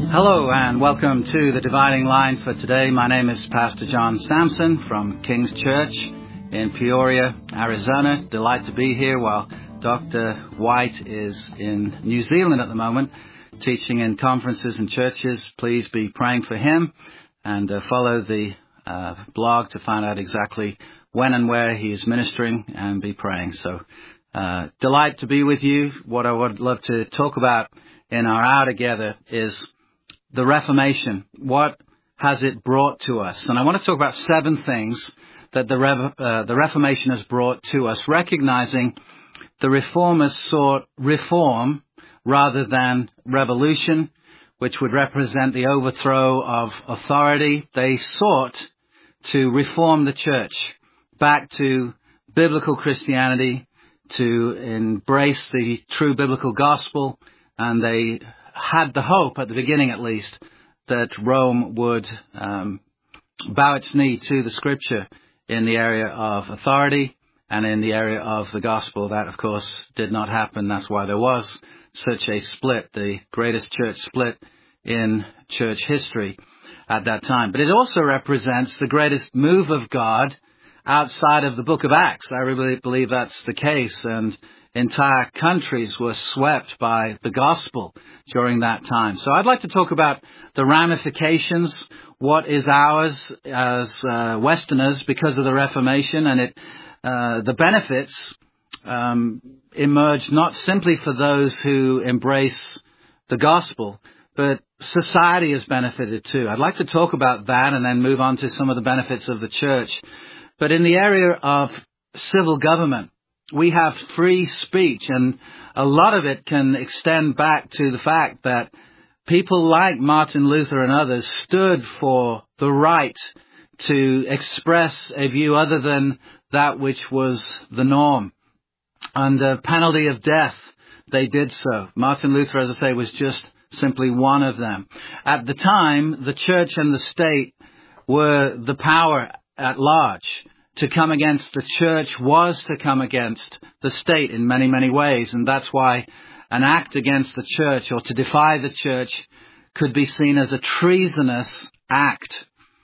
Hello and welcome to the Dividing Line for today. My name is Pastor John Sampson from King's Church in Peoria, Arizona. Delighted to be here while Dr. White is in New Zealand at the moment, teaching in conferences and churches. Please be praying for him and follow the blog to find out exactly when and where he is ministering and be praying. So delighted to be with you. What I would love to talk about in our hour together is the Reformation. What has it brought to us? And I want to talk about 7 things that the Reformation has brought to us, recognizing the Reformers sought reform rather than revolution, which would represent the overthrow of authority. They sought to reform the church back to biblical Christianity, to embrace the true biblical gospel, and they had the hope, at the beginning at least, that Rome would bow its knee to the Scripture in the area of authority and in the area of the gospel. That, of course, did not happen. That's why there was such a split, the greatest church split in church history at that time. But it also represents the greatest move of God outside of the book of Acts. I really believe that's the case, and entire countries were swept by the gospel during that time. So I'd like to talk about the ramifications, what is ours as Westerners because of the Reformation, and the benefits emerged not simply for those who embrace the gospel, but society has benefited too. I'd like to talk about that and then move on to some of the benefits of the church. But in the area of civil government, we have free speech, and a lot of it can extend back to the fact that people like Martin Luther and others stood for the right to express a view other than that which was the norm. Under penalty of death, they did so. Martin Luther, as I say, was just simply one of them. At the time, the church and the state were the power at large. To come against the church was to come against the state in many, many ways. And that's why an act against the church or to defy the church could be seen as a treasonous act.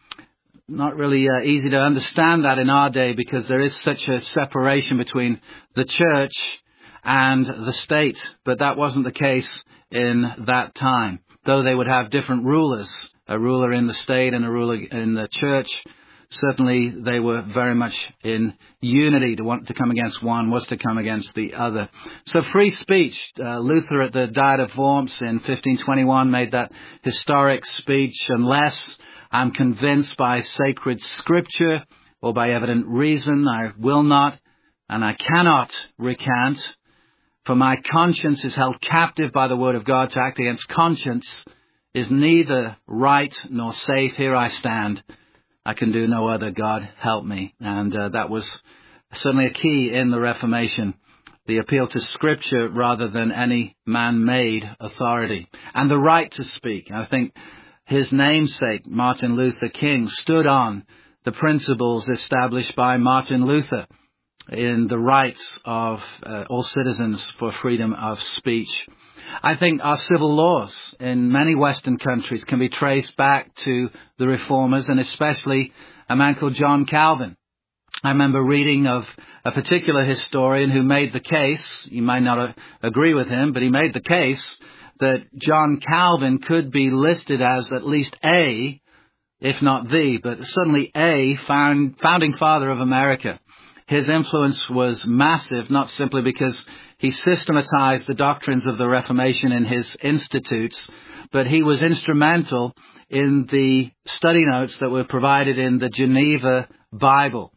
Not really easy to understand that in our day, because there is such a separation between the church and the state. But that wasn't the case in that time, though they would have different rulers, a ruler in the state and a ruler in the church. Certainly, they were very much in unity. To want to come against one was to come against the other. So free speech. Luther at the Diet of Worms in 1521 made that historic speech, unless I'm convinced by sacred scripture or by evident reason, I will not and I cannot recant. For my conscience is held captive by the word of God. To act against conscience is neither right nor safe. Here I stand. I can do no other. God help me. And that was certainly a key in the Reformation, the appeal to Scripture rather than any man-made authority, and the right to speak. I think his namesake, Martin Luther King, stood on the principles established by Martin Luther in the rights of all citizens for freedom of speech. I think our civil laws in many Western countries can be traced back to the Reformers, and especially a man called John Calvin. I remember reading of a particular historian who made the case, you might not agree with him, but he made the case that John Calvin could be listed as at least a, if not the, but certainly a founding father of America. His influence was massive, not simply because he systematized the doctrines of the Reformation in his institutes, but he was instrumental in the study notes that were provided in the Geneva Bible,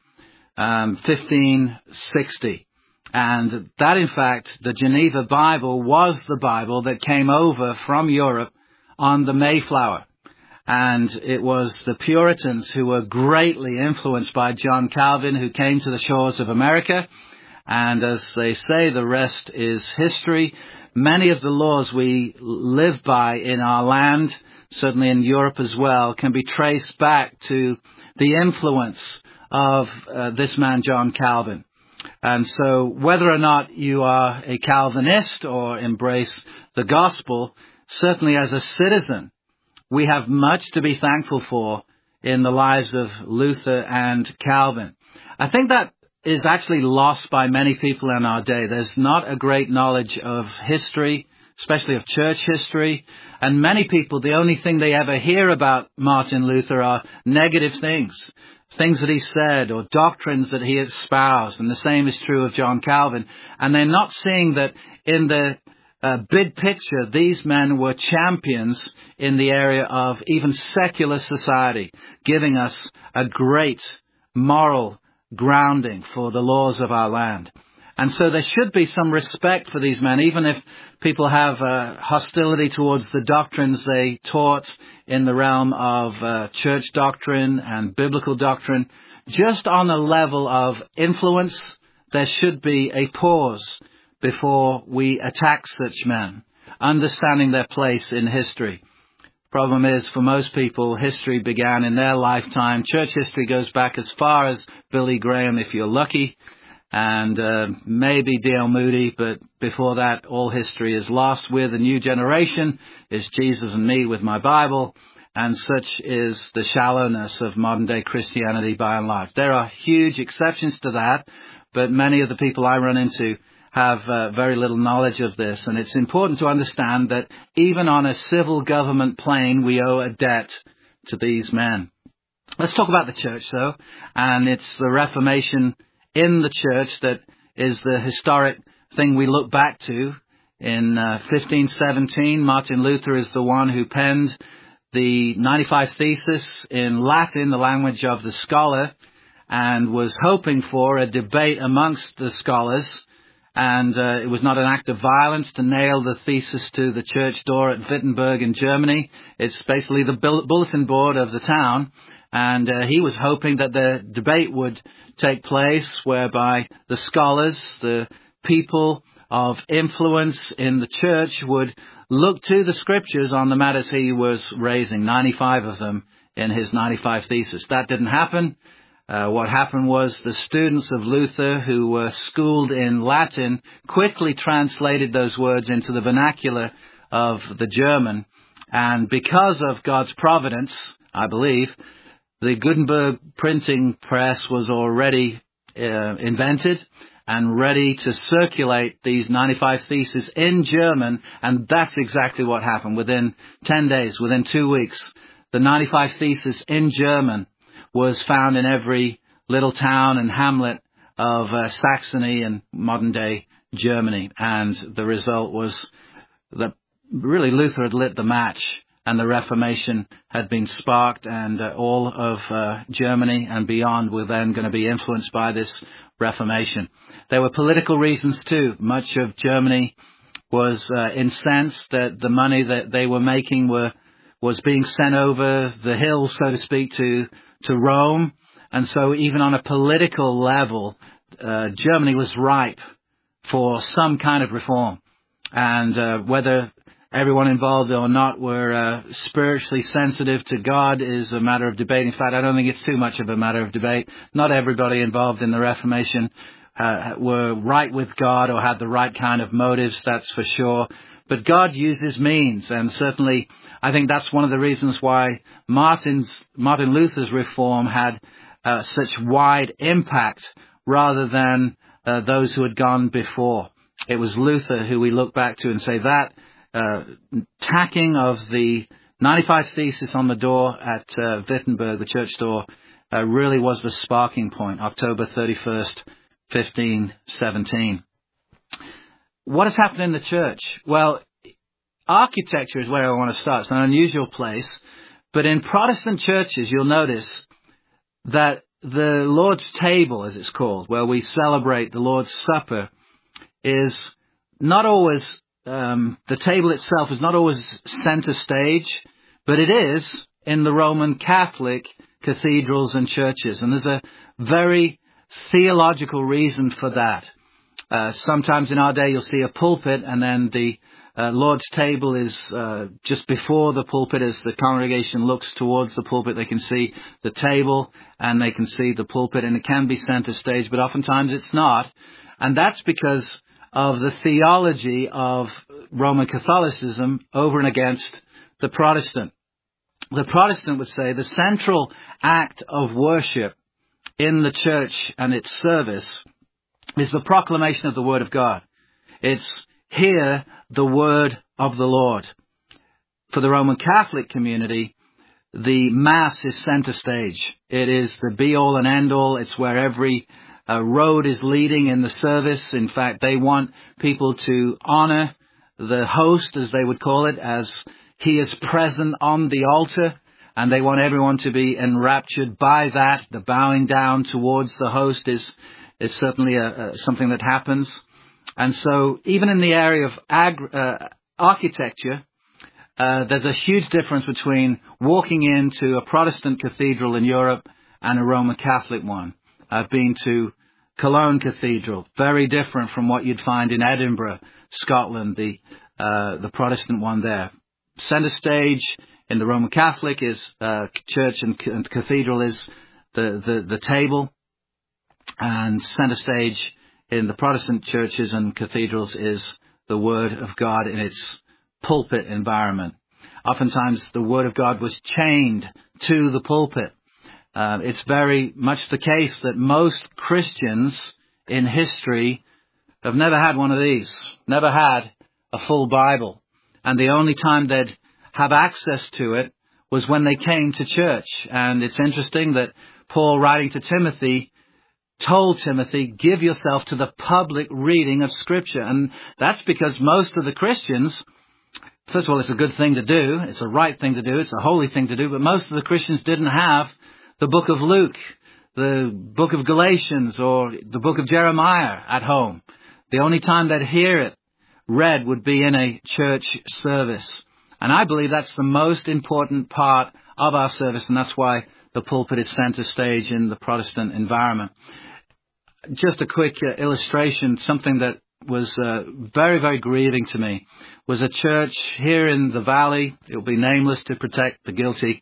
1560. And that, in fact, the Geneva Bible was the Bible that came over from Europe on the Mayflower. And it was the Puritans who were greatly influenced by John Calvin who came to the shores of America. And as they say, the rest is history. Many of the laws we live by in our land, certainly in Europe as well, can be traced back to the influence of this man, John Calvin. And so whether or not you are a Calvinist or embrace the gospel, certainly as a citizen, we have much to be thankful for in the lives of Luther and Calvin. I think that is actually lost by many people in our day. There's not a great knowledge of history, especially of church history. And many people, the only thing they ever hear about Martin Luther are negative things that he said or doctrines that he espoused. And the same is true of John Calvin. And they're not seeing that in the big picture, these men were champions in the area of even secular society, giving us a great moral grounding for the laws of our land. And so there should be some respect for these men, even if people have hostility towards the doctrines they taught in the realm of church doctrine and biblical doctrine. Just on the level of influence, there should be a pause before we attack such men, understanding their place in history. Problem is, for most people, history began in their lifetime. Church history goes back as far as Billy Graham, if you're lucky, and maybe D.L. Moody, but before that, all history is lost. We're the new generation. It's Jesus and me with my Bible, and such is the shallowness of modern-day Christianity by and large. There are huge exceptions to that, but many of the people I run into have very little knowledge of this, and it's important to understand that even on a civil government plane, we owe a debt to these men. Let's talk about the church, though, and it's the Reformation in the church that is the historic thing we look back to. In 1517, Martin Luther is the one who penned the 95 Thesis in Latin, the language of the scholar, and was hoping for a debate amongst the scholars. And it was not an act of violence to nail the thesis to the church door at Wittenberg in Germany. It's basically the bulletin board of the town. And he was hoping that the debate would take place whereby the scholars, the people of influence in the church, would look to the scriptures on the matters he was raising, 95 of them in his 95 Thesis. That didn't happen. What happened was the students of Luther, who were schooled in Latin, quickly translated those words into the vernacular of the German. And because of God's providence, I believe, the Gutenberg printing press was already invented and ready to circulate these 95 Theses in German. And that's exactly what happened. Within 10 days, within 2 weeks, the 95 Theses in German was found in every little town and hamlet of Saxony and modern-day Germany. And the result was that really Luther had lit the match, and the Reformation had been sparked, and all of Germany and beyond were then going to be influenced by this Reformation. There were political reasons too. Much of Germany was incensed that the money that they were making was being sent over the hills, so to speak, to Rome. And so even on a political level, Germany was ripe for some kind of reform. And whether everyone involved or not were spiritually sensitive to God is a matter of debate. In fact, I don't think it's too much of a matter of debate. Not everybody involved in the Reformation were right with God or had the right kind of motives, that's for sure. But God uses means, and certainly I think that's one of the reasons why Martin Luther's reform had such wide impact rather than those who had gone before. It was Luther who we look back to and say that tacking of the 95 Thesis on the door at Wittenberg, the church door, really was the sparking point, October 31st, 1517. What has happened in the church? Well, architecture is where I want to start. It's an unusual place. But in Protestant churches, you'll notice that the Lord's table, as it's called, where we celebrate the Lord's Supper, is not always, the table itself is not always center stage, but it is in the Roman Catholic cathedrals and churches. And there's a very theological reason for that. Sometimes in our day you'll see a pulpit, and then the Lord's table is just before the pulpit. As the congregation looks towards the pulpit, they can see the table and they can see the pulpit, and it can be center stage, but oftentimes it's not. And that's because of the theology of Roman Catholicism over and against the Protestant. the Protestant would say the central act of worship in the church and its service is the proclamation of the Word of God. It's hear the word of the Lord. For the Roman Catholic community, the Mass is center stage. It is the be-all and end-all. It's where every road is leading in the service. In fact, they want people to honor the host, as they would call it, as he is present on the altar. And they want everyone to be enraptured by that. The bowing down towards the host is certainly something that happens. And so even in the area of architecture, there's a huge difference between walking into a Protestant cathedral in Europe and a Roman Catholic one. I've been to Cologne Cathedral, very different from what you'd find in Edinburgh, Scotland, the Protestant one there. Center stage in the Roman Catholic is church and cathedral is the table, and center stage in the Protestant churches and cathedrals is the Word of God in its pulpit environment. Oftentimes the Word of God was chained to the pulpit. It's very much the case that most Christians in history have never had one of these, never had a full Bible. And the only time they'd have access to it was when they came to church. And it's interesting that Paul, writing to Timothy, told Timothy, give yourself to the public reading of Scripture. And that's because most of the Christians, first of all, it's a good thing to do. It's a right thing to do. It's a holy thing to do. But most of the Christians didn't have the book of Luke, the book of Galatians, or the book of Jeremiah at home. The only time they'd hear it read would be in a church service. And I believe that's the most important part of our service, and that's why the pulpit is center stage in the Protestant environment. Just a quick illustration, something that was very, very grieving to me, was a church here in the valley. It will be nameless to protect the guilty.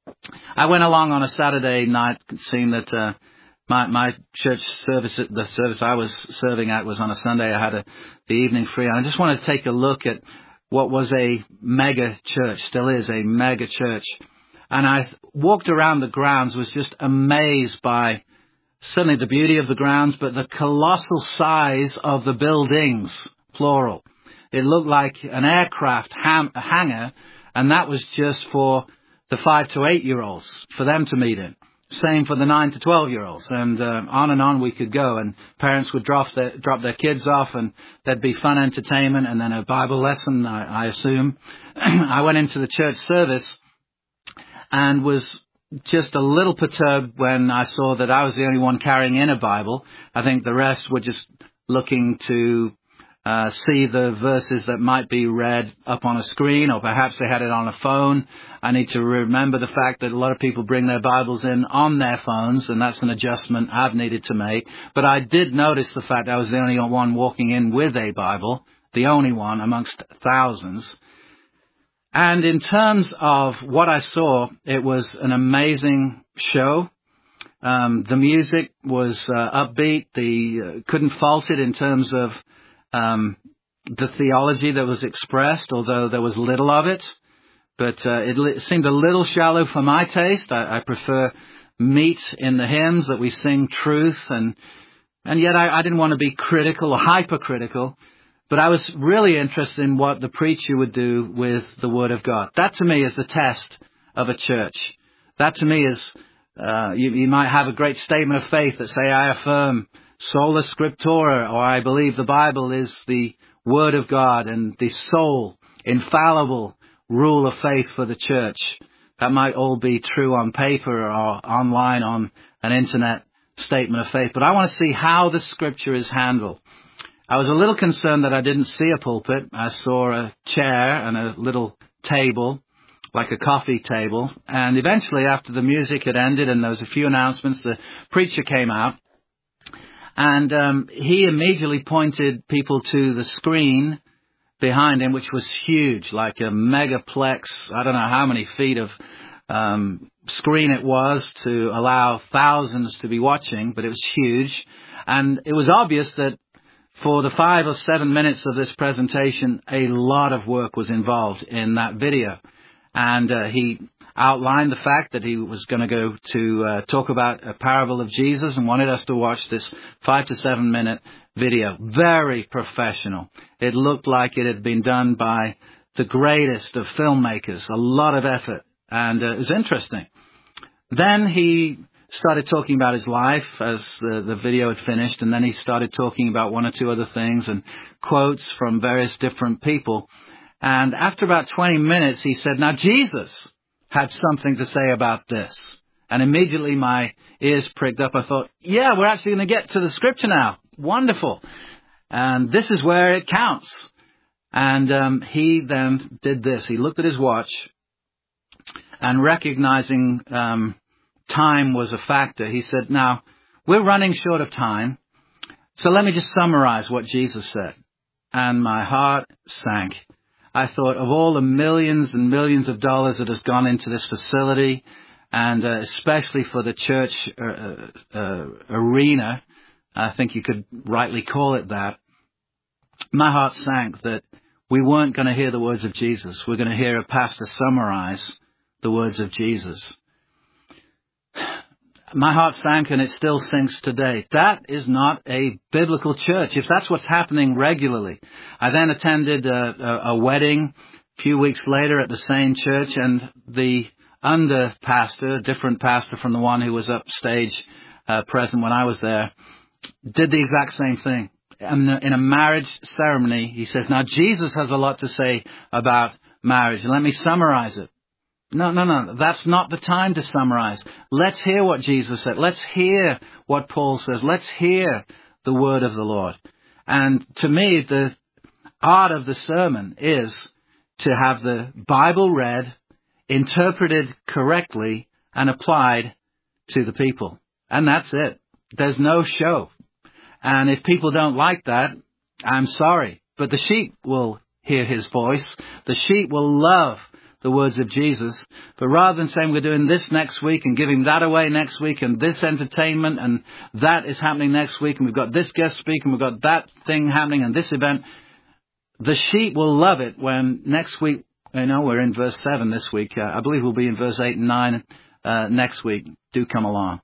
I went along on a Saturday night, seeing that my church service, the service I was serving at was on a Sunday. I had the evening free, and I just wanted to take a look at what was a mega church, still is a mega church. And I walked around the grounds, was just amazed by certainly the beauty of the grounds, but the colossal size of the buildings, plural. It looked like an aircraft hangar, and that was just for the 5 to 8 year olds, for them to meet in. Same for the 9 to 12 year olds, and on we could go. And parents would drop their kids off, and there'd be fun entertainment, and then a Bible lesson, I assume. I went into the church service and was just a little perturbed when I saw that I was the only one carrying in a Bible. I think the rest were just looking to see the verses that might be read up on a screen, or perhaps they had it on a phone. I need to remember the fact that a lot of people bring their Bibles in on their phones, and that's an adjustment I've needed to make. But I did notice the fact I was the only one walking in with a Bible, the only one amongst thousands. And in terms of what I saw, it was an amazing show. The music was upbeat. Couldn't fault it in terms of the theology that was expressed, although there was little of it. But it seemed a little shallow for my taste. I prefer meat in the hymns, that we sing truth. And yet I didn't want to be critical or hypercritical. But I was really interested in what the preacher would do with the Word of God. That to me is the test of a church. That to me is, you might have a great statement of faith that say, I affirm sola scriptura, or I believe the Bible is the Word of God and the sole, infallible rule of faith for the church. That might all be true on paper or online on an internet statement of faith. But I want to see how the Scripture is handled. I was a little concerned that I didn't see a pulpit. I saw a chair and a little table, like a coffee table. And eventually, after the music had ended and there was a few announcements, the preacher came out. And he immediately pointed people to the screen behind him, which was huge, like a megaplex. I don't know how many feet of screen it was to allow thousands to be watching, but it was huge. And it was obvious that for the 5 or 7 minutes of this presentation, a lot of work was involved in that video. And outlined the fact that he was going to go to talk about a parable of Jesus and wanted us to watch this 5 to 7 minute video. Very professional. It looked like it had been done by the greatest of filmmakers. A lot of effort. And it was interesting. Then he started talking about his life as the video had finished, and then he started talking about one or two other things and quotes from various different people. And after about 20 minutes, he said, now Jesus had something to say about this. And immediately my ears pricked up. I thought, yeah, we're actually going to get to the scripture now. Wonderful. And this is where it counts. And he then did this. He looked at his watch, and recognizing time was a factor, he said, now, we're running short of time, so let me just summarize what Jesus said. And my heart sank. I thought of all the millions and millions of dollars that has gone into this facility, and especially for the church arena, I think you could rightly call it that. My heart sank that we weren't going to hear the words of Jesus. We're going to hear a pastor summarize the words of Jesus. My heart sank, and it still sinks today. That is not a biblical church, if that's what's happening regularly. I then attended a wedding a few weeks later at the same church, and the under pastor, a different pastor from the one who was upstage present when I was there, did the exact same thing. In a marriage ceremony, he says, now Jesus has a lot to say about marriage, and let me summarize it. No. That's not the time to summarize. Let's hear what Jesus said. Let's hear what Paul says. Let's hear the word of the Lord. And to me, the art of the sermon is to have the Bible read, interpreted correctly, and applied to the people. And that's it. There's no show. And if people don't like that, I'm sorry. But the sheep will hear his voice. The sheep will love the words of Jesus. But rather than saying we're doing this next week and giving that away next week and this entertainment and that is happening next week and we've got this guest speaker and we've got that thing happening and this event, the sheep will love it when next week, we're in verse 7 this week. I believe we'll be in verse 8 and 9 next week. Do come along.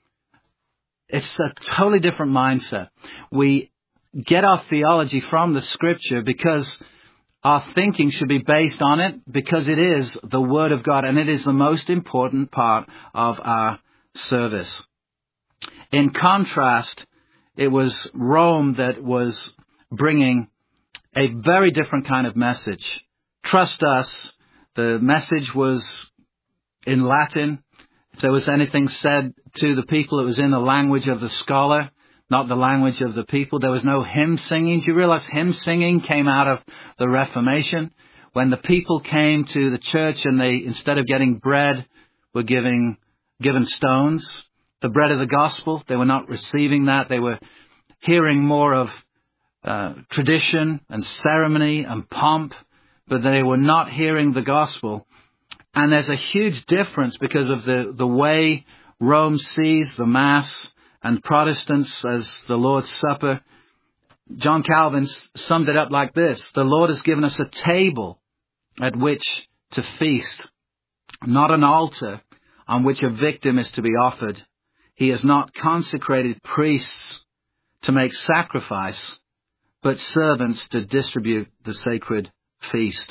It's a totally different mindset. We get our theology from the scripture because our thinking should be based on it, because it is the Word of God, and it is the most important part of our service. In contrast, it was Rome that was bringing a very different kind of message. Trust us. The message was in Latin. If there was anything said to the people, it was in the language of the scholar, not the language of the people. There was no hymn singing. Do you realize hymn singing came out of the Reformation? When the people came to the church and they, instead of getting bread, were given stones, the bread of the gospel, they were not receiving that. They were hearing more of tradition and ceremony and pomp, but they were not hearing the gospel. And there's a huge difference because of the way Rome sees the Mass and Protestants as the Lord's Supper. John Calvin summed it up like this: the Lord has given us a table at which to feast, not an altar on which a victim is to be offered. He has not consecrated priests to make sacrifice, but servants to distribute the sacred feast.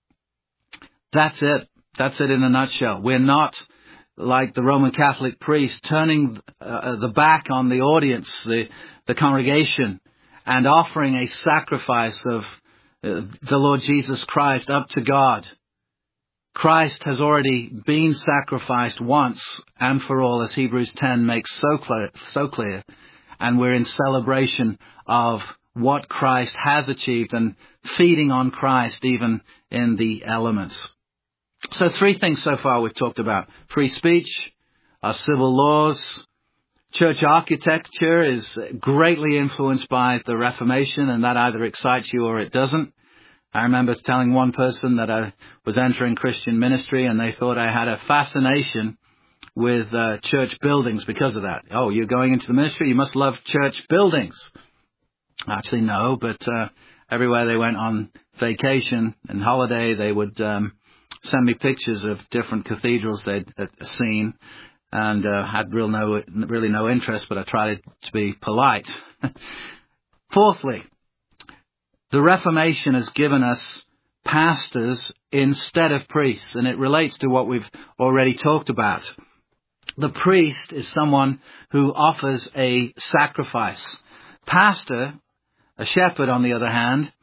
That's it. That's it in a nutshell. We're not like the Roman Catholic priest turning the back on the audience, the congregation, and offering a sacrifice of the Lord Jesus Christ up to God. Christ has already been sacrificed once and for all, as Hebrews 10 makes so clear. And we're in celebration of what Christ has achieved and feeding on Christ even in the elements. So 3 things so far we've talked about: free speech, our civil laws. Church architecture is greatly influenced by the Reformation, and that either excites you or it doesn't. I remember telling one person that I was entering Christian ministry, and they thought I had a fascination with church buildings because of that. Oh, you're going into the ministry, you must love church buildings. Actually, no, but everywhere they went on vacation and holiday, they would send me pictures of different cathedrals they'd seen, and had really no interest, but I tried to be polite. Fourthly, the Reformation has given us pastors instead of priests, and it relates to what we've already talked about. The priest is someone who offers a sacrifice. Pastor, a shepherd on the other hand,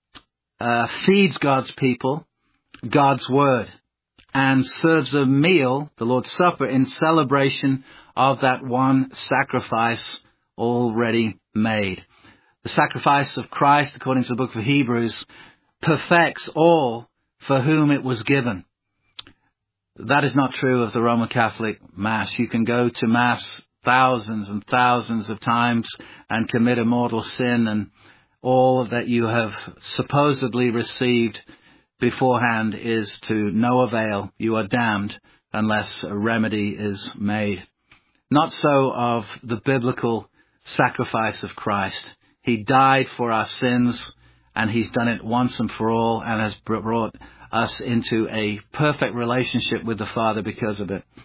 feeds God's people God's word and serves a meal, the Lord's Supper, in celebration of that one sacrifice already made. The sacrifice of Christ, according to the book of Hebrews, perfects all for whom it was given. That is not true of the Roman Catholic Mass. You can go to Mass thousands and thousands of times and commit a mortal sin, and all that you have supposedly received beforehand is to no avail. You are damned unless a remedy is made. Not so of the biblical sacrifice of Christ. He died for our sins, and he's done it once and for all, and has brought us into a perfect relationship with the Father because of it.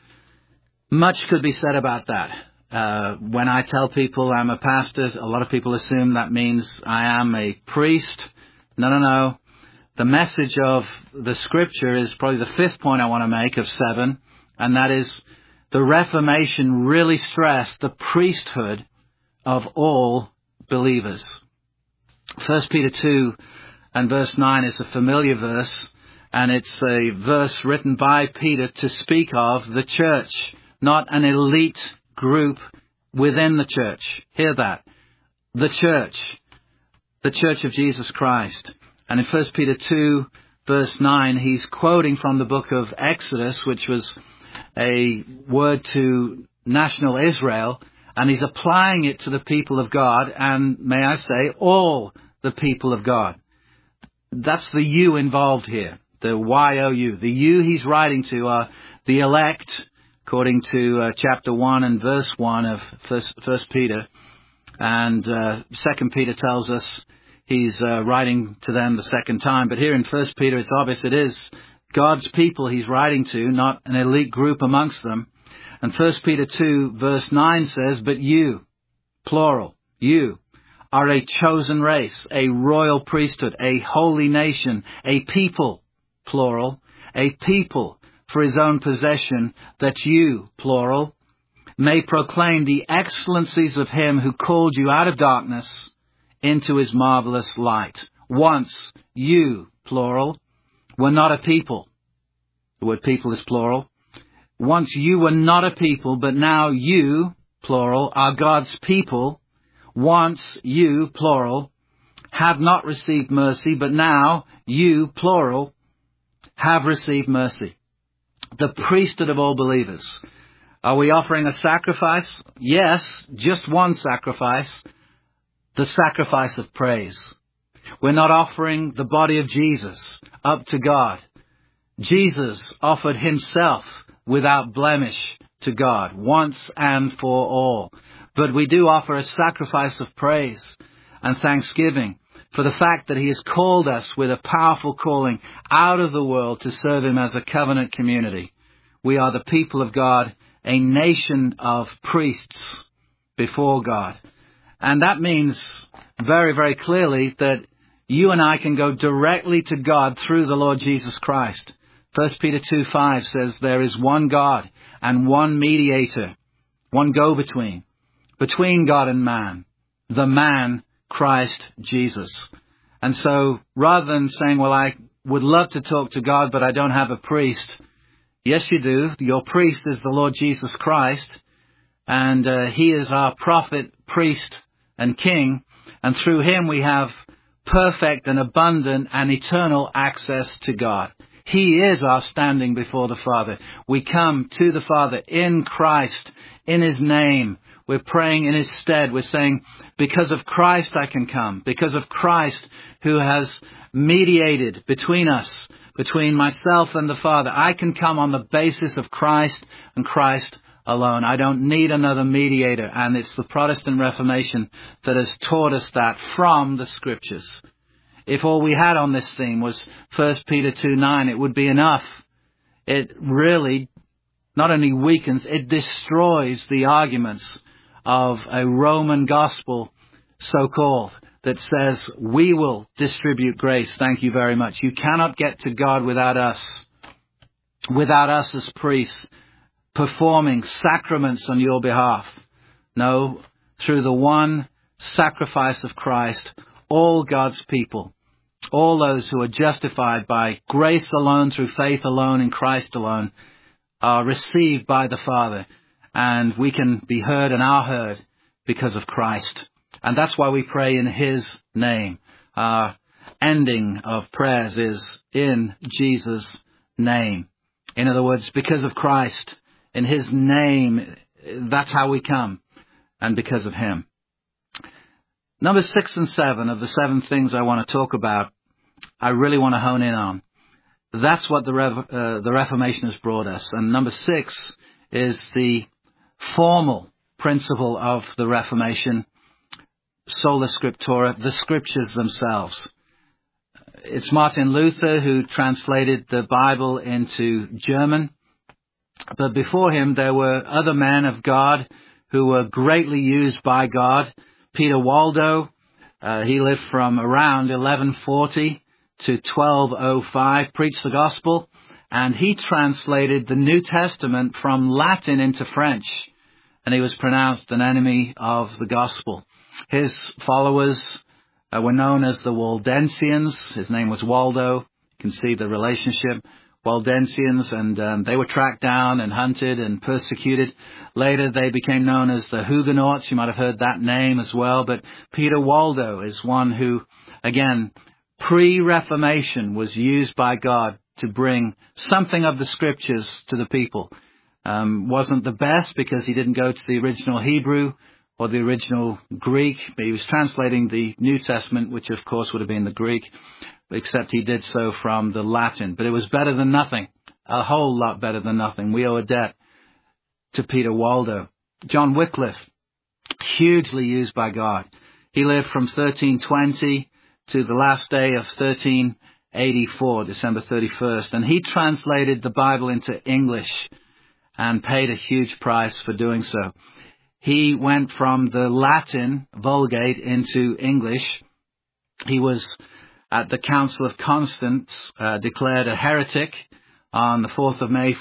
Much could be said about that. When I tell people I'm a pastor, a lot of people assume that means I am a priest. No. The message of the Scripture is probably the fifth point I want to make of 7, and that is the Reformation really stressed the priesthood of all believers. 1 Peter 2 and verse 9 is a familiar verse, and it's a verse written by Peter to speak of the church, not an elite group within the church. Hear that. The church of Jesus Christ. And in 1 Peter 2, verse 9, he's quoting from the book of Exodus, which was a word to national Israel, and he's applying it to the people of God, and may I say, all the people of God. That's the you involved here, the Y-O-U. The you he's writing to are the elect, according to chapter 1 and verse 1 of 1 Peter. And 2 Peter tells us he's writing to them the second time. But here in 1 Peter, it's obvious it is God's people he's writing to, not an elite group amongst them. And 1 Peter 2, verse 9 says, but you, plural, you, are a chosen race, a royal priesthood, a holy nation, a people, plural, a people for his own possession, that you, plural, may proclaim the excellencies of him who called you out of darkness into his marvelous light. Once you, plural, were not a people. The word people is plural. Once you were not a people, but now you, plural, are God's people. Once you, plural, have not received mercy, but now you, plural, have received mercy. The priesthood of all believers. Are we offering a sacrifice? Yes, just one sacrifice. The sacrifice of praise. We're not offering the body of Jesus up to God. Jesus offered himself without blemish to God, once and for all. But we do offer a sacrifice of praise and thanksgiving for the fact that he has called us with a powerful calling out of the world to serve him as a covenant community. We are the people of God, a nation of priests before God. And that means very, very clearly that you and I can go directly to God through the Lord Jesus Christ. 1 Peter 2:5 says there is one God and one mediator, one go-between, between God and man, the man Christ Jesus. And so rather than saying, well, I would love to talk to God, but I don't have a priest. Yes, you do. Your priest is the Lord Jesus Christ, and he is our prophet, priest, and king. And through him we have perfect and abundant and eternal access to God. He is our standing before the Father. We come to the Father in Christ, in his name. We're praying in his stead. We're saying, because of Christ I can come. Because of Christ who has mediated between us, between myself and the Father, I can come on the basis of Christ and Christ alone. I don't need another mediator. And it's the Protestant Reformation that has taught us that from the Scriptures. if all we had on this theme was 1 Peter 2:9, it would be enough. It really not only weakens, it destroys the arguments of a Roman gospel, so-called, that says, we will distribute grace, thank you very much. You cannot get to God without us as priests, performing sacraments on your behalf. No, through the one sacrifice of Christ, all God's people, all those who are justified by grace alone, through faith alone, in Christ alone, are received by the Father, and we can be heard and are heard because of Christ. And that's why we pray in His name. Our ending of prayers is in Jesus' name. In other words, because of Christ, in His name, that's how we come, and because of Him. Number 6 and 7 of the 7 things I want to talk about, I really want to hone in on. That's what the Reformation has brought us. And number 6 is the formal principle of the Reformation, sola scriptura, the scriptures themselves. It's Martin Luther who translated the Bible into German. But before him, there were other men of God who were greatly used by God. Peter Waldo, he lived from around 1140 to 1205, preached the gospel, and he translated the New Testament from Latin into French, and he was pronounced an enemy of the gospel. His followers were known as the Waldensians. His name was Waldo. You can see the relationship. Waldensians, and they were tracked down and hunted and persecuted. Later they became known as the Huguenots. You might have heard that name as well. But Peter Waldo is one who, again, pre-Reformation was used by God to bring something of the scriptures to the people. Wasn't the best because he didn't go to the original Hebrew or the original Greek, but he was translating the New Testament, which of course would have been the Greek, except he did so from the Latin. But it was better than nothing, a whole lot better than nothing. We owe a debt to Peter Waldo. John Wycliffe, hugely used by God. He lived from 1320 to the last day of 1384, December 31st, and he translated the Bible into English and paid a huge price for doing so. He went from the Latin Vulgate into English. He was at the Council of Constance, declared a heretic on the 4th of May,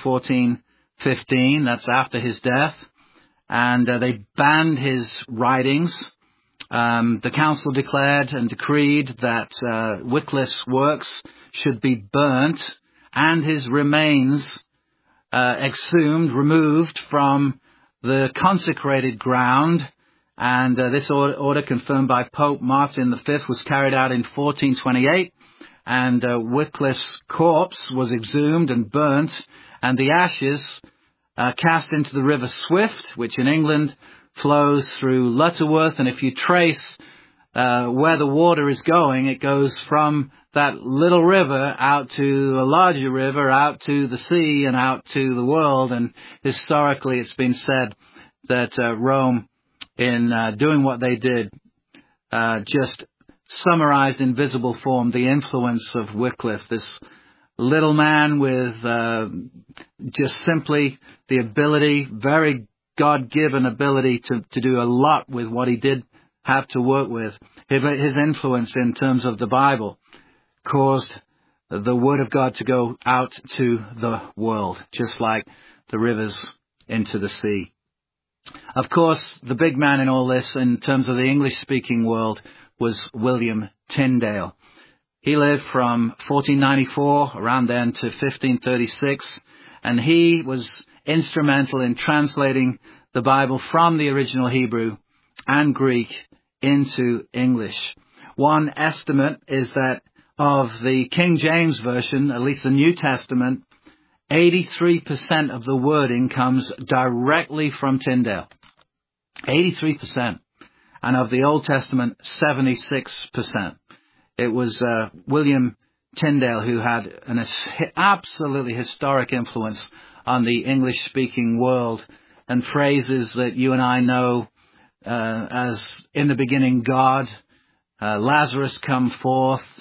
1415. That's after his death. And they banned his writings. The council declared and decreed that Wycliffe's works should be burnt and his remains exhumed, removed from the consecrated ground. And this order, confirmed by Pope Martin V, was carried out in 1428, and Wycliffe's corpse was exhumed and burnt, and the ashes cast into the River Swift, which in England flows through Lutterworth. And if you trace where the water is going, it goes from that little river out to a larger river, out to the sea and out to the world. And historically it's been said that Rome, in doing what they did, just summarized in visible form the influence of Wycliffe, this little man with just simply the ability, very God-given ability to do a lot with what he did have to work with. His influence in terms of the Bible caused the Word of God to go out to the world, just like the rivers into the sea. Of course, the big man in all this, in terms of the English-speaking world, was William Tyndale. He lived from 1494, around then, to 1536, and he was instrumental in translating the Bible from the original Hebrew and Greek into English. One estimate is that of the King James Version, at least the New Testament, 83% of the wording comes directly from Tyndale. 83%. And of the Old Testament, 76%. It was William Tyndale who had an absolutely historic influence on the English-speaking world, and phrases that you and I know as in the beginning God, Lazarus come forth,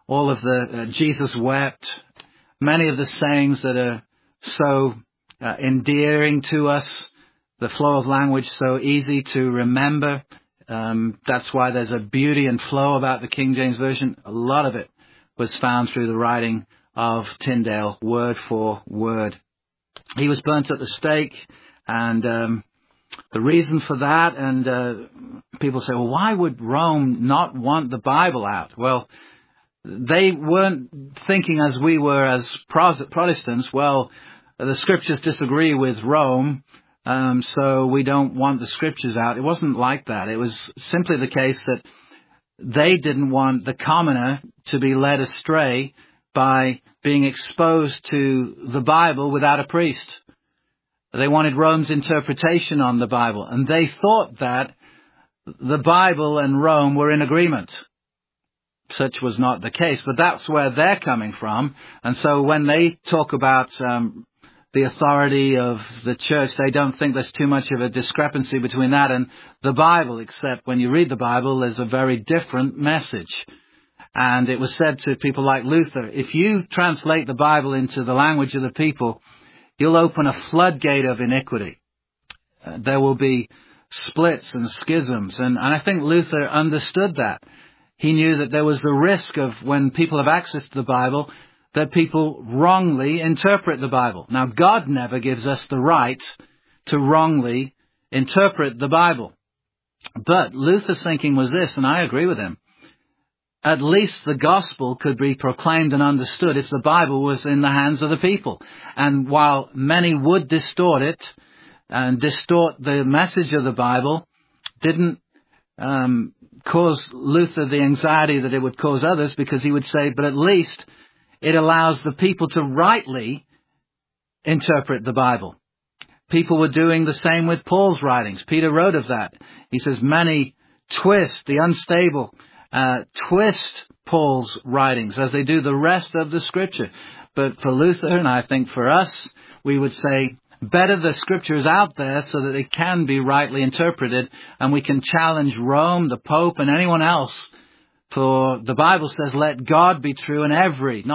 all of the Jesus wept, many of the sayings that are so endearing to us, the flow of language so easy to remember. That's why there's a beauty and flow about the King James Version. A lot of it was found through the writing of Tyndale, word for word. He was burnt at the stake, and the reason for that, and people say, well, why would Rome not want the Bible out? Well, they weren't thinking as we were as Protestants, well, the Scriptures disagree with Rome, so we don't want the Scriptures out. It wasn't like that. It was simply the case that they didn't want the commoner to be led astray by being exposed to the Bible without a priest. They wanted Rome's interpretation on the Bible, and they thought that the Bible and Rome were in agreement. Such was not the case, but that's where they're coming from. And so when they talk about the authority of the church, they don't think there's too much of a discrepancy between that and the Bible, except when you read the Bible, there's a very different message. And it was said to people like Luther, if you translate the Bible into the language of the people, you'll open a floodgate of iniquity. There will be splits and schisms. And I think Luther understood that. He knew that there was the risk of, when people have access to the Bible, that people wrongly interpret the Bible. Now, God never gives us the right to wrongly interpret the Bible. But Luther's thinking was this, and I agree with him. At least the gospel could be proclaimed and understood if the Bible was in the hands of the people. And while many would distort it and distort the message of the Bible, didn't cause Luther the anxiety that it would cause others, because he would say, but at least it allows the people to rightly interpret the Bible. People were doing the same with Paul's writings. Peter wrote of that. He says, many twist, the unstable, twist Paul's writings as they do the rest of the Scripture. But for Luther, and I think for us, we would say, better the Scriptures out there so that they can be rightly interpreted, and we can challenge Rome, the Pope, and anyone else. For the Bible says, let God be true and every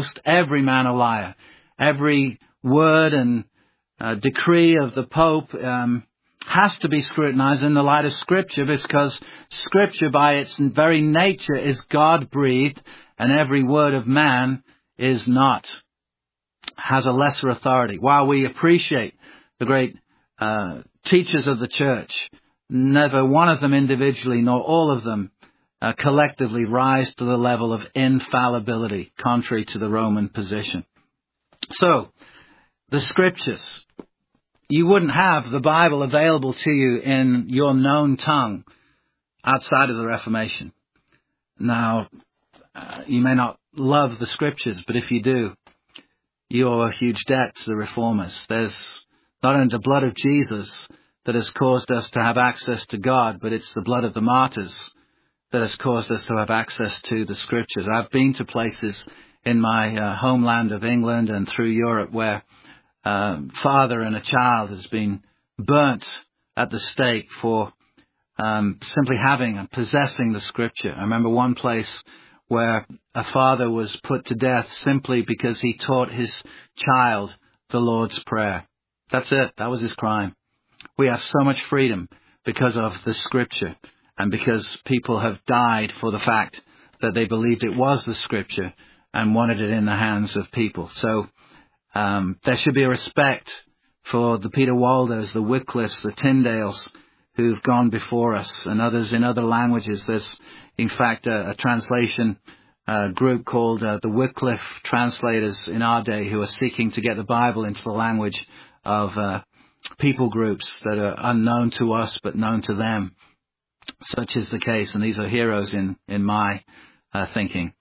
man a liar. Every word and decree of the Pope has to be scrutinized in the light of Scripture, because Scripture by its very nature is God-breathed, and every word of man is not, has a lesser authority. While we appreciate the great teachers of the church, never one of them individually nor all of them collectively rise to the level of infallibility, contrary to the Roman position. So, the Scriptures. You wouldn't have the Bible available to you in your known tongue outside of the Reformation. Now, you may not love the Scriptures, but if you do, you're a huge debt to the Reformers. There's not only the blood of Jesus that has caused us to have access to God, but it's the blood of the martyrs that has caused us to have access to the Scriptures. I've been to places in my homeland of England and through Europe where father and a child has been burnt at the stake for simply having and possessing the Scripture. I remember one place where a father was put to death simply because he taught his child the Lord's Prayer. That's it. That was his crime. We have so much freedom because of the Scripture, and because people have died for the fact that they believed it was the Scripture and wanted it in the hands of people. So there should be a respect for the Peter Walders, the Wycliffes, the Tyndales, who've gone before us, and others in other languages. There's, in fact, a translation group called the Wycliffe Translators in our day, who are seeking to get the Bible into the language of people groups that are unknown to us but known to them. Such is the case, and these are heroes in my thinking.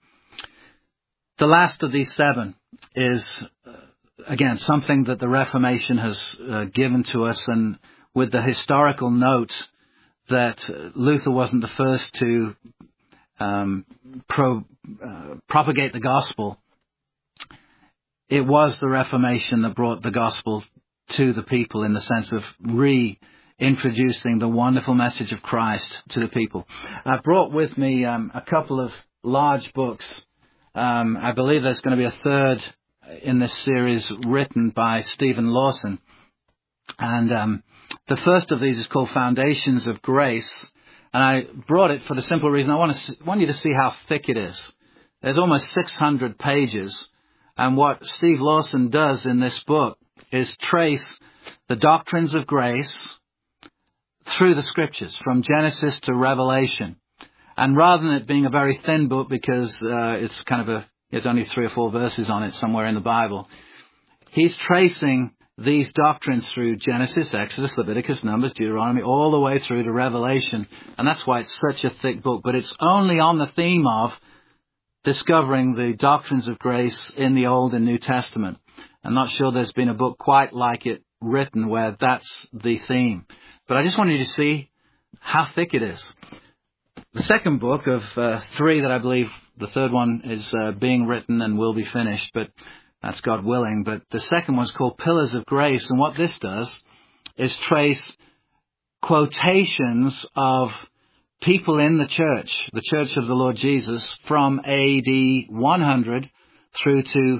The last of these seven is, again, something that the Reformation has given to us, and with the historical note that Luther wasn't the first to propagate the gospel. It was the Reformation that brought the gospel to the people, in the sense of reintroducing the wonderful message of Christ to the people. I brought with me a couple of large books I believe there's going to be a third in this series written by Stephen Lawson. And the first of these is called Foundations of Grace. And I brought it for the simple reason I want you to see how thick it is. There's almost 600 pages. And what Steve Lawson does in this book is trace the doctrines of grace through the Scriptures, from Genesis to Revelation. And rather than it being a very thin book because it's only 3 or 4 verses on it somewhere in the Bible, he's tracing these doctrines through Genesis, Exodus, Leviticus, Numbers, Deuteronomy, all the way through to Revelation. And that's why it's such a thick book. But it's only on the theme of discovering the doctrines of grace in the Old and New Testament. I'm not sure there's been a book quite like it written where that's the theme. But I just wanted you to see how thick it is. The second book of 3 that I believe, the third one is being written and will be finished, but that's God willing. But the second one's called Pillars of Grace. And what this does is trace quotations of people in the Church of the Lord Jesus, from AD 100 through to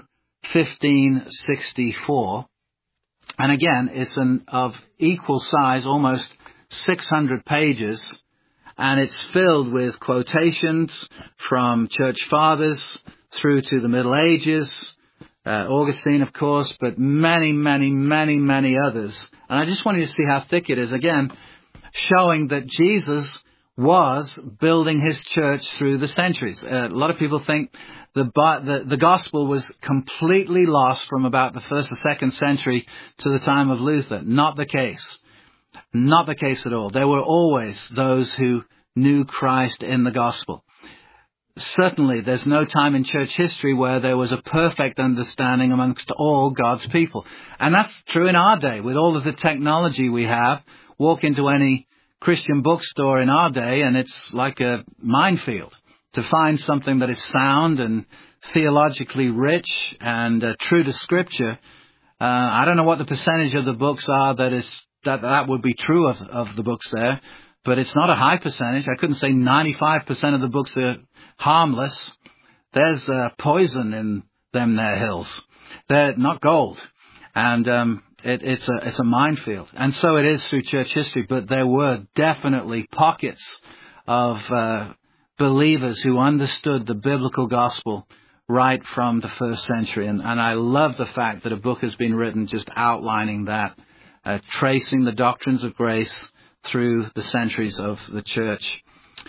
1564. And again, it's of equal size, almost 600 pages. And it's filled with quotations from church fathers through to the Middle Ages, Augustine, of course, but many, many, many, many others. And I just want you to see how thick it is. Again, showing that Jesus was building his church through the centuries. A lot of people think the gospel was completely lost from about the 1st or 2nd century to the time of Luther. Not the case. Not the case at all. There were always those who knew Christ in the gospel. Certainly, there's no time in church history where there was a perfect understanding amongst all God's people. And that's true in our day. With all of the technology we have, walk into any Christian bookstore in our day and it's like a minefield to find something that is sound and theologically rich and true to Scripture. I don't know what the percentage of the books are that would be true of the books there, but it's not a high percentage. I couldn't say 95% of the books are harmless. There's poison in them there hills. They're not gold. And it's a minefield. And so it is through church history, but there were definitely pockets of believers who understood the biblical gospel right from the 1st century. And I love the fact that a book has been written just outlining that, tracing the doctrines of grace through the centuries of the church.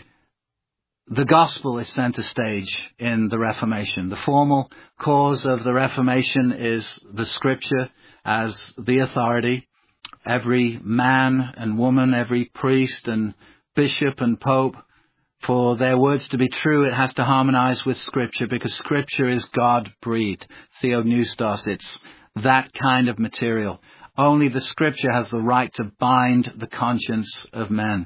The gospel is center stage in the Reformation. The formal cause of the Reformation is the Scripture as the authority. Every man and woman, every priest and bishop and pope, for their words to be true, it has to harmonize with Scripture, because Scripture is God-breathed. Theopneustos, it's that kind of material. Only the Scripture has the right to bind the conscience of men.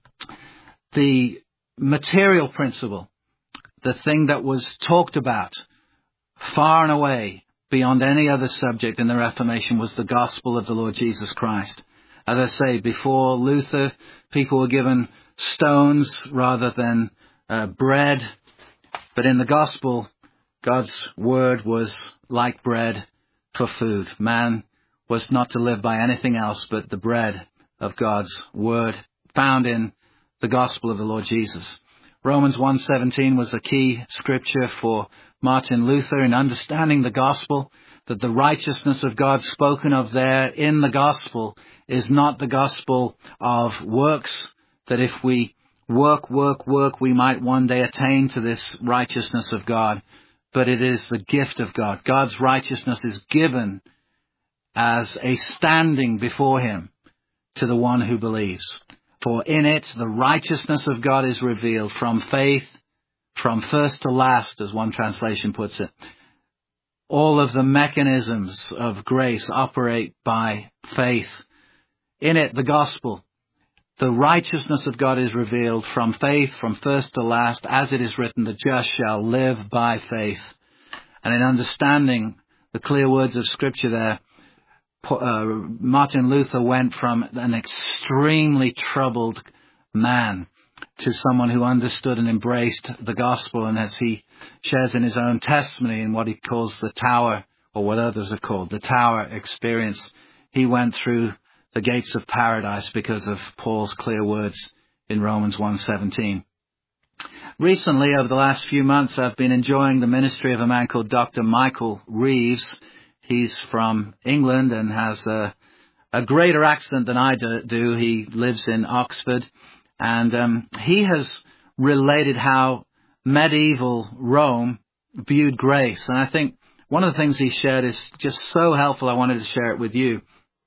The material principle, the thing that was talked about far and away beyond any other subject in the Reformation, was the gospel of the Lord Jesus Christ. As I say, before Luther, people were given stones rather than bread. But in the gospel, God's word was like bread for food. Man was not to live by anything else but the bread of God's word found in the gospel of the Lord Jesus. Romans 1:17 was a key scripture for Martin Luther in understanding the gospel, that the righteousness of God spoken of there in the gospel is not the gospel of works, that if we work, we might one day attain to this righteousness of God, but it is the gift of God. God's righteousness is given as a standing before him to the one who believes. For in it, the righteousness of God is revealed from faith, from first to last, as one translation puts it. All of the mechanisms of grace operate by faith. In it, the gospel, the righteousness of God is revealed from faith, from first to last, as it is written, the just shall live by faith. And in understanding the clear words of Scripture there, Martin Luther went from an extremely troubled man to someone who understood and embraced the gospel, and as he shares in his own testimony in what he calls the tower, or what others are called, the tower experience, he went through the gates of paradise because of Paul's clear words in Romans 1:17. Recently, over the last few months, I've been enjoying the ministry of a man called Dr. Michael Reeves. He's from England and has a greater accent than I do. He lives in Oxford, and he has related how medieval Rome viewed grace. And I think one of the things he shared is just so helpful. I wanted to share it with you.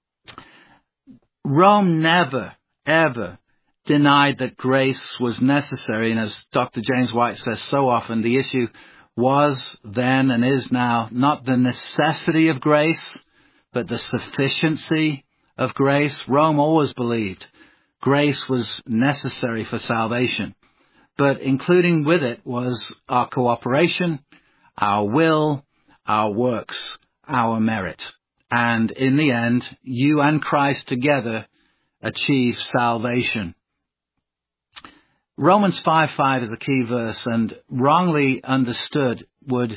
Rome never, ever denied that grace was necessary. And as Dr. James White says so often, the issue was then and is now not the necessity of grace, but the sufficiency of grace. Rome always believed grace was necessary for salvation, but including with it was our cooperation, our will, our works, our merit. And in the end, you and Christ together achieve salvation. Romans 5:5 is a key verse, and wrongly understood would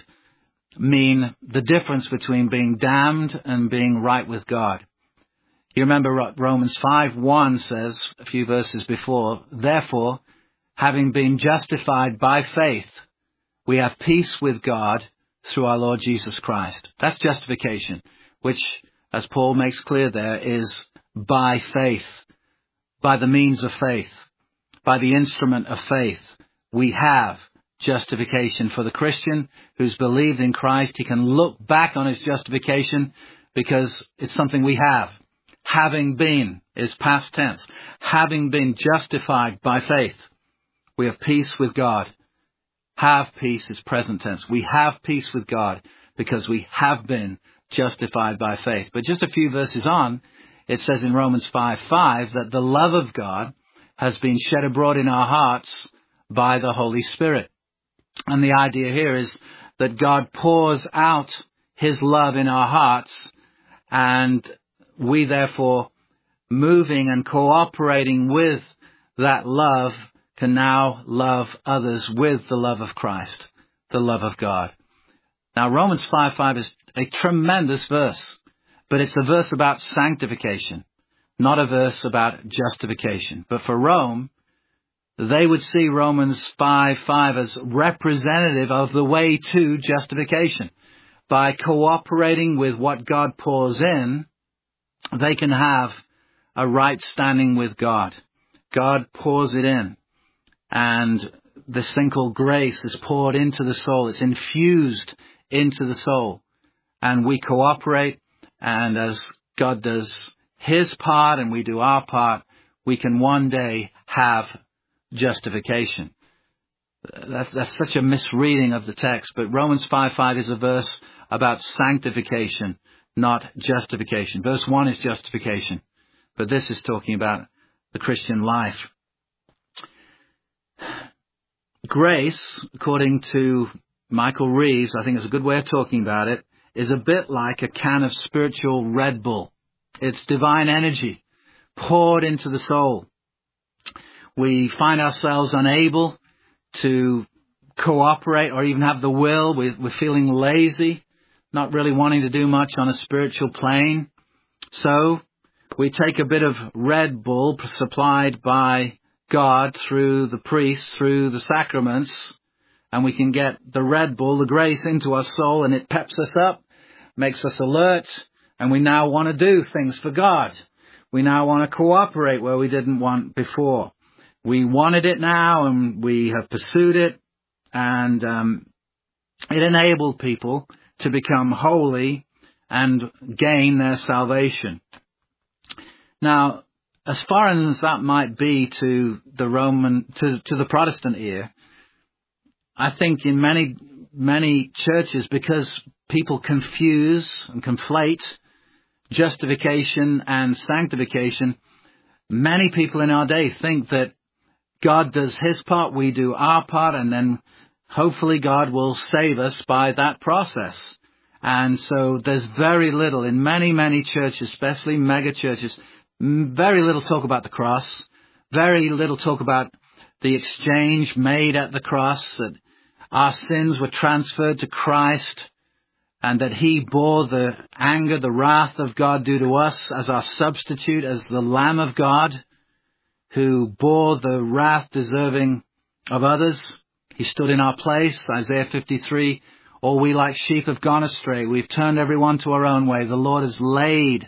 mean the difference between being damned and being right with God. You remember what Romans 5:1 says a few verses before, therefore, having been justified by faith, we have peace with God through our Lord Jesus Christ. That's justification, which, as Paul makes clear there, is by faith, by the means of faith, by the instrument of faith. We have justification. For the Christian who's believed in Christ, he can look back on his justification because it's something we have. Having been is past tense. Having been justified by faith, we have peace with God. Have peace is present tense. We have peace with God because we have been justified by faith. But just a few verses on, it says in Romans 5:5 that the love of God has been shed abroad in our hearts by the Holy Spirit. And the idea here is that God pours out his love in our hearts, and we therefore, moving and cooperating with that love, can now love others with the love of Christ, the love of God. Now, Romans 5:5 is a tremendous verse, but it's a verse about sanctification, not a verse about justification. But for Rome, they would see Romans 5:5 as representative of the way to justification. By cooperating with what God pours in, they can have a right standing with God. God pours it in. And this thing called grace is poured into the soul. It's infused into the soul. And we cooperate. And as God does his part and we do our part, we can one day have justification. That's such a misreading of the text. But Romans 5:5 is a verse about sanctification, not justification. Verse 1 is justification. But this is talking about the Christian life. Grace, according to Michael Reeves, I think is a good way of talking about it, is a bit like a can of spiritual Red Bull. It's divine energy poured into the soul. We find ourselves unable to cooperate or even have the will. We're feeling lazy, not really wanting to do much on a spiritual plane. So we take a bit of Red Bull supplied by God through the priest, through the sacraments, and we can get the Red Bull, the grace, into our soul, and it peps us up, makes us alert, and we now want to do things for God. We now want to cooperate where we didn't want before. We wanted it now, and we have pursued it, and it enabled people to become holy and gain their salvation. Now, as foreign as that might be to the Roman, to the Protestant ear, I think in many churches, because people confuse and conflate justification and sanctification, many people in our day think that God does his part, we do our part, and then hopefully God will save us by that process. And so there's very little in many churches, especially mega churches, very little talk about the cross, very little talk about the exchange made at the cross, that our sins were transferred to Christ, and that he bore the anger, the wrath of God due to us as our substitute, as the Lamb of God, who bore the wrath deserving of others. He stood in our place. Isaiah 53, all we like sheep have gone astray. We've turned everyone to our own way. The Lord has laid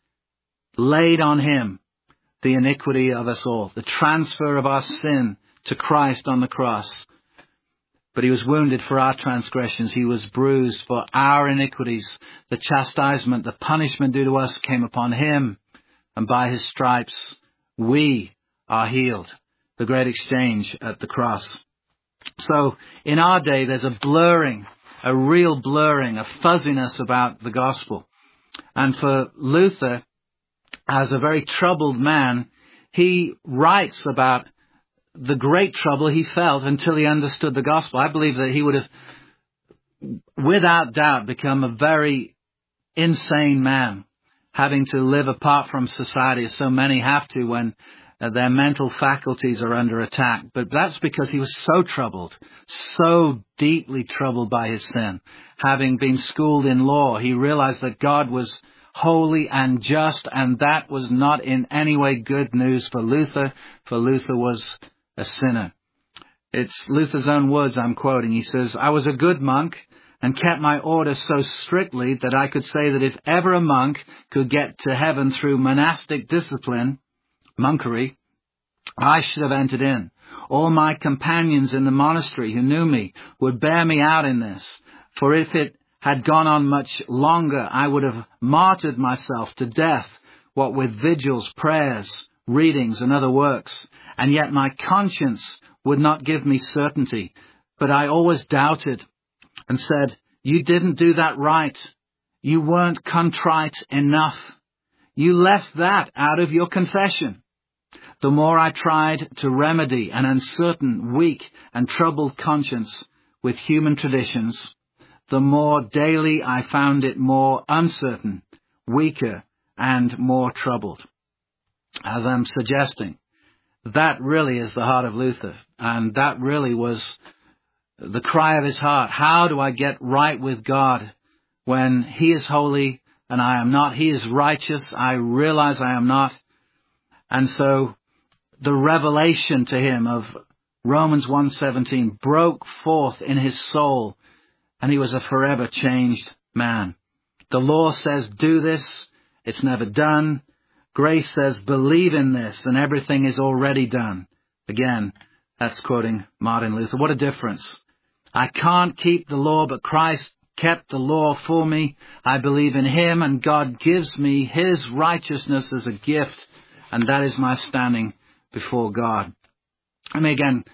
on him the iniquity of us all, the transfer of our sin to Christ on the cross. But he was wounded for our transgressions. He was bruised for our iniquities. The chastisement, the punishment due to us came upon him. And by his stripes, we are healed. The great exchange at the cross. So in our day, there's a blurring, a real blurring, a fuzziness about the gospel. And for Luther, as a very troubled man, he writes about the great trouble he felt until he understood the gospel. I believe that he would have, without doubt, become a very insane man, having to live apart from society, as so many have to when their mental faculties are under attack. But that's because he was so troubled, so deeply troubled by his sin. Having been schooled in law, he realized that God was holy and just, and that was not in any way good news for Luther, for Luther was a sinner. It's Luther's own words I'm quoting. He says, I was a good monk and kept my orders so strictly that I could say that if ever a monk could get to heaven through monastic discipline, monkery, I should have entered in. All my companions in the monastery who knew me would bear me out in this. For if it had gone on much longer, I would have martyred myself to death, what with vigils, prayers, readings, and other works. And yet my conscience would not give me certainty. But I always doubted and said, you didn't do that right. You weren't contrite enough. You left that out of your confession. The more I tried to remedy an uncertain, weak, and troubled conscience with human traditions, the more daily I found it more uncertain, weaker, and more troubled. As I'm suggesting, that really is the heart of Luther, and that really was the cry of his heart. How do I get right with God when he is holy and I am not? He is righteous. I realize I am not. And so the revelation to him of Romans 1:17 broke forth in his soul, and he was a forever changed man. The law says, do this. It's never done. Grace says, believe in this, and everything is already done. Again, that's quoting Martin Luther. What a difference. I can't keep the law, but Christ kept the law for me. I believe in him, and God gives me his righteousness as a gift, and that is my standing before God. Let me again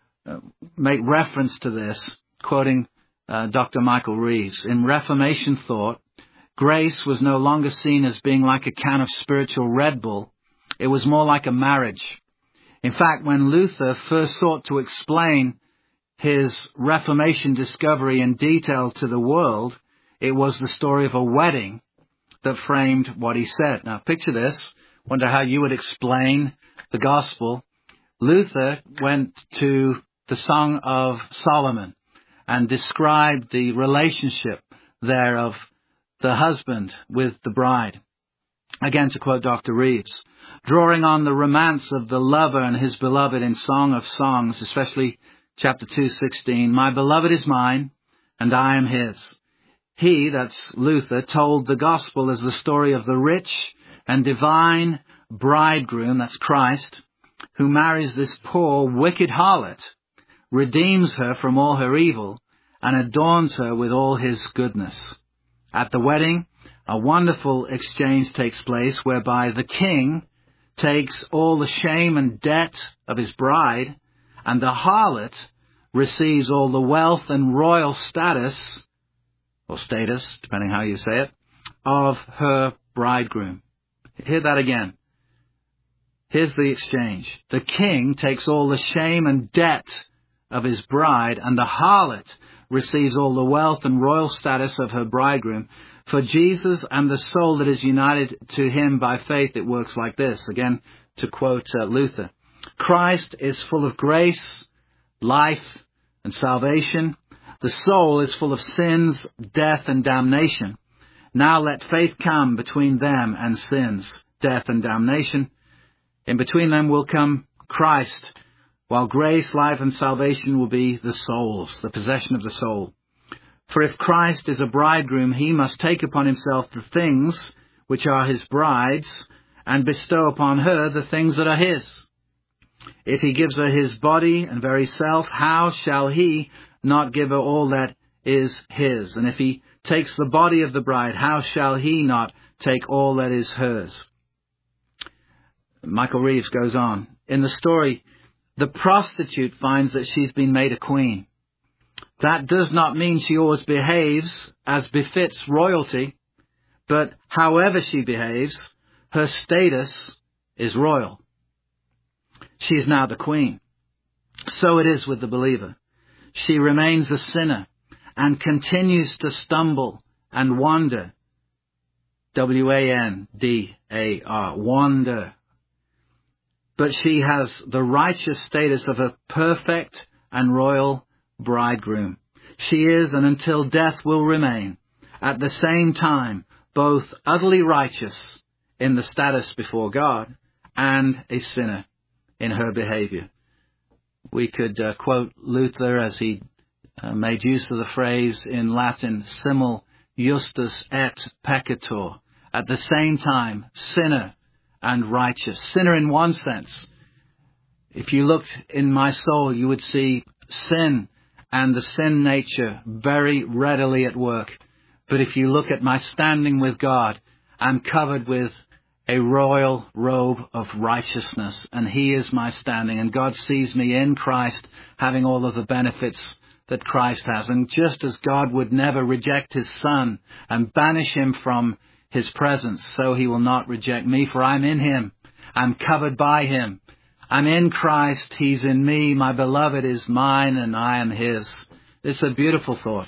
make reference to this, quoting Dr. Michael Reeves. In Reformation thought, grace was no longer seen as being like a can of spiritual Red Bull. It was more like a marriage. In fact, when Luther first sought to explain his Reformation discovery in detail to the world, it was the story of a wedding that framed what he said. Now, picture this. Wonder how you would explain the gospel. Luther went to the Song of Solomon and described the relationship there of the husband with the bride. Again, to quote Dr. Reeves, drawing on the romance of the lover and his beloved in Song of Songs, especially chapter 2:16, my beloved is mine, and I am his. He, that's Luther, told the gospel as the story of the rich and divine bridegroom, that's Christ, who marries this poor, wicked harlot, redeems her from all her evil, and adorns her with all his goodness. At the wedding, a wonderful exchange takes place whereby the king takes all the shame and debt of his bride, and the harlot receives all the wealth and royal status, or status, depending how you say it, of her bridegroom. Hear that again. Here's the exchange. The king takes all the shame and debt of his bride, and the harlot receives all the wealth and royal status of her bridegroom. For Jesus and the soul that is united to him by faith, it works like this. Again, to quote Luther. Christ is full of grace, life, and salvation. The soul is full of sins, death, and damnation. Now let faith come between them and sins, death, and damnation. In between them will come Christ, while grace, life, and salvation will be the soul's, the possession of the soul. For if Christ is a bridegroom, he must take upon himself the things which are his bride's, and bestow upon her the things that are his. If he gives her his body and very self, how shall he not give her all that is his? And if he takes the body of the bride, how shall he not take all that is hers? Michael Reeves goes on. In the story, the prostitute finds that she's been made a queen. That does not mean she always behaves as befits royalty, but however she behaves, her status is royal. She is now the queen. So it is with the believer. She remains a sinner and continues to stumble and wander. W-A-N-D-A-R, wander. But she has the righteous status of a perfect and royal bridegroom. She is, and until death will remain, at the same time, both utterly righteous in the status before God and a sinner in her behavior. We could quote Luther as he made use of the phrase in Latin, simul justus et peccator, at the same time, sinner and righteous. Sinner in one sense. If you looked in my soul, you would see sin and the sin nature very readily at work. But if you look at my standing with God, I'm covered with a royal robe of righteousness, and he is my standing, and God sees me in Christ having all of the benefits that Christ has. And just as God would never reject his Son and banish him from his presence, so he will not reject me, for I'm in him. I'm covered by him. I'm in Christ. He's in me. My beloved is mine, and I am his. It's a beautiful thought.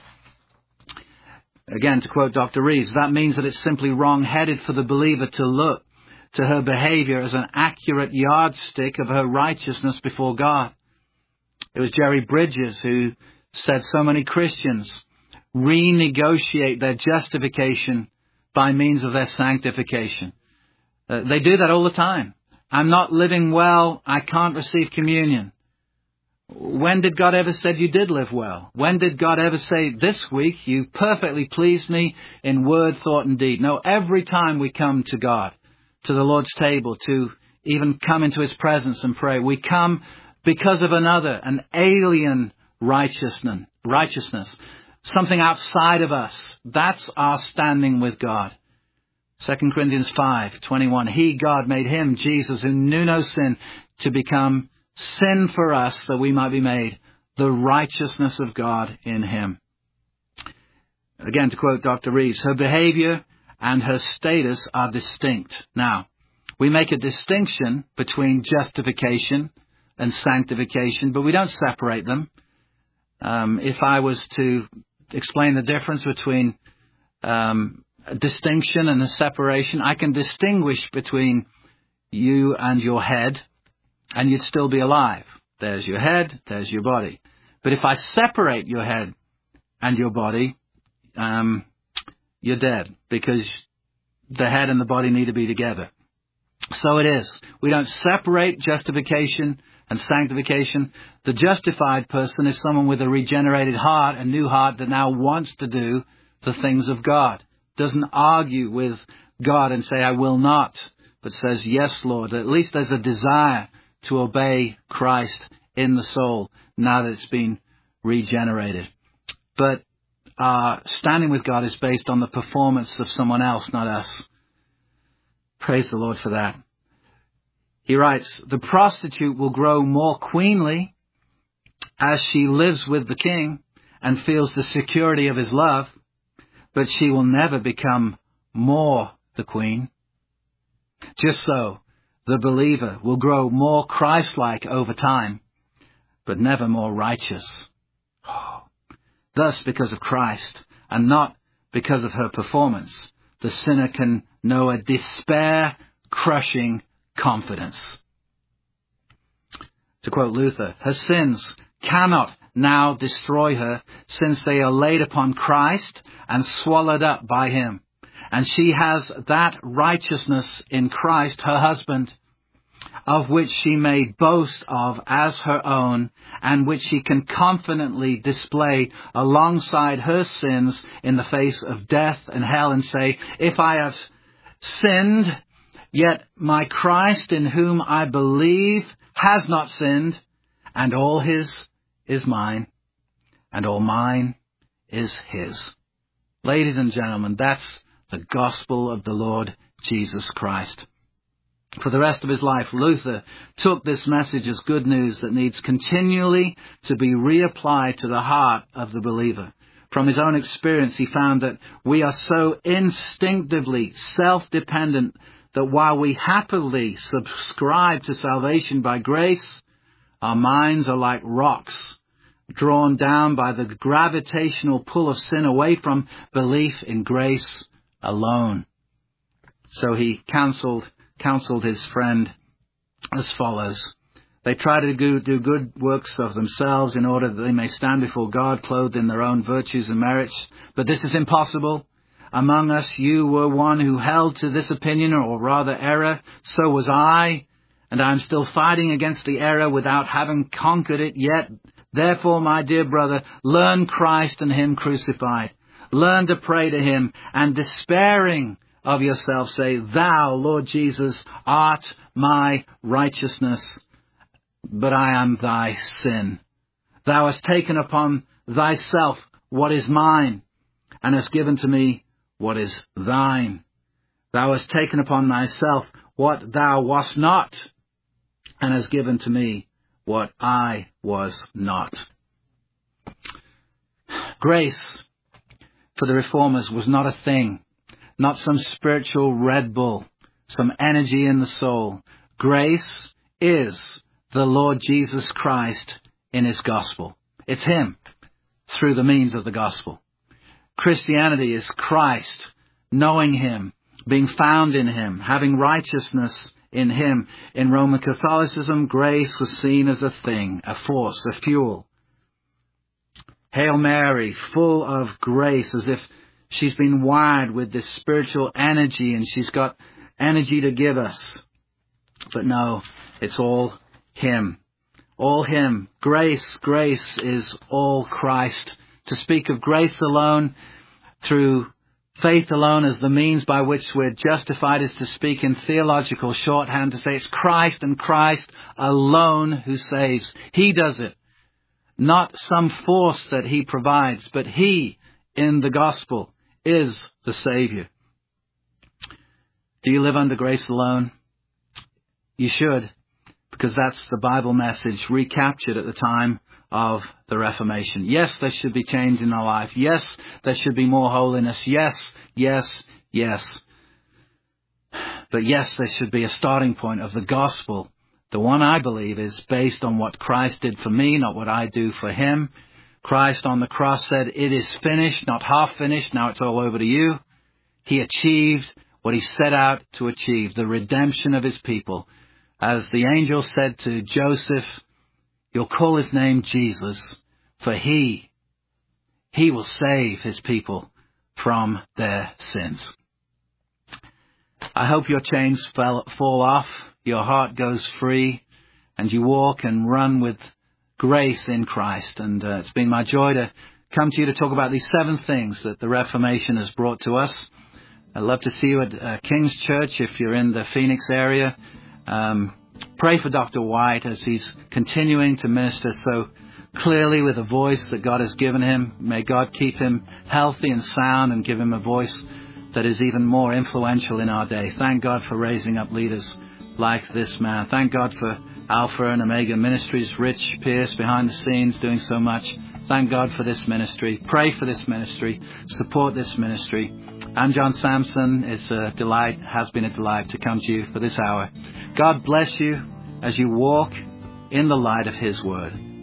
Again, to quote Dr. Reeves, that means that it's simply wrong-headed for the believer to look to her behavior as an accurate yardstick of her righteousness before God. It was Jerry Bridges who said so many Christians renegotiate their justification by means of their sanctification. They do that all the time. I'm not living well. I can't receive communion. When did God ever say you did live well? When did God ever say, this week you perfectly pleased me in word, thought, and deed? No, every time we come to God, to the Lord's table, to even come into his presence and pray, we come because of another, an alien righteousness, something outside of us. That's our standing with God. 2 Corinthians 5:21. He, God, made him, Jesus, who knew no sin, to become sin for us, that we might be made the righteousness of God in him. Again, to quote Dr. Reeves, her behavior and her status are distinct. Now, we make a distinction between justification and sanctification, but we don't separate them. If I was to explain the difference between a distinction and a separation, I can distinguish between you and your head, and you'd still be alive. There's your head, there's your body. But if I separate your head and your body, you're dead, because the head and the body need to be together. So it is. We don't separate justification and sanctification. The justified person is someone with a regenerated heart, a new heart that now wants to do the things of God. Doesn't argue with God and say, I will not, but says, yes, Lord. At least there's a desire to obey Christ in the soul now that it's been regenerated. But our standing with God is based on the performance of someone else, not us. Praise the Lord for that. He writes, the prostitute will grow more queenly as she lives with the king and feels the security of his love, but she will never become more the queen. Just so, the believer will grow more Christ-like over time, but never more righteous. Thus, because of Christ, and not because of her performance, the sinner can know a despair-crushing confidence. To quote Luther, her sins cannot now destroy her, since they are laid upon Christ and swallowed up by him. And she has that righteousness in Christ, her husband, of which she may boast of as her own, and which she can confidently display alongside her sins in the face of death and hell, and say, if I have sinned, yet my Christ in whom I believe has not sinned, and all his is mine, and all mine is his. Ladies and gentlemen, that's the gospel of the Lord Jesus Christ. For the rest of his life, Luther took this message as good news that needs continually to be reapplied to the heart of the believer. From his own experience, he found that we are so instinctively self-dependent that while we happily subscribe to salvation by grace, our minds are like rocks, drawn down by the gravitational pull of sin away from belief in grace alone. So he counseled his friend as follows. They try to do good works of themselves in order that they may stand before God clothed in their own virtues and merits. But this is impossible. Among us you were one who held to this opinion, or rather error. So was I, and I am still fighting against the error without having conquered it yet. Therefore, my dear brother, learn Christ and him crucified. Learn to pray to him, and despairing of yourself say, Thou, Lord Jesus, art my righteousness, but I am thy sin. Thou hast taken upon thyself what is mine, and hast given to me what is thine. Thou hast taken upon thyself what thou wast not, and hast given to me what I was not. Grace for the Reformers was not a thing, not some spiritual Red Bull, some energy in the soul. Grace is the Lord Jesus Christ in his gospel. It's him through the means of the gospel. Christianity is Christ, knowing him, being found in him, having righteousness in him. In Roman Catholicism, grace was seen as a thing, a force, a fuel. Hail Mary, full of grace, as if she's been wired with this spiritual energy and she's got energy to give us. But no, it's all him. All him. Grace is all Christ. To speak of grace alone, through faith alone as the means by which we're justified, is to speak in theological shorthand, to say it's Christ and Christ alone who saves. He does it. Not some force that he provides, but he in the gospel is the Savior. Do you live under grace alone? You should, because that's the Bible message recaptured at the time of the Reformation. Yes, there should be change in our life. Yes, there should be more holiness. Yes. But yes, there should be a starting point of the gospel. The one I believe is based on what Christ did for me, not what I do for him. Christ on the cross said, it is finished, not half finished. Now it's all over to you. He achieved what he set out to achieve, the redemption of his people. As the angel said to Joseph, you'll call his name Jesus, for he will save his people from their sins. I hope your chains fall off, your heart goes free, and you walk and run with grace in Christ. And it's been my joy to come to you to talk about these 7 things that the Reformation has brought to us. I'd love to see you at King's Church if you're in the Phoenix area. Pray for Dr. White as he's continuing to minister so clearly with a voice that God has given him. May God keep him healthy and sound and give him a voice that is even more influential in our day. Thank God for raising up leaders like this man. Thank God for Alpha and Omega Ministries, Rich Pierce behind the scenes doing so much. Thank God for this ministry. Pray for this ministry. Support this ministry. I'm John Samson. It's a delight, has been a delight to come to you for this hour. God bless you as you walk in the light of his word.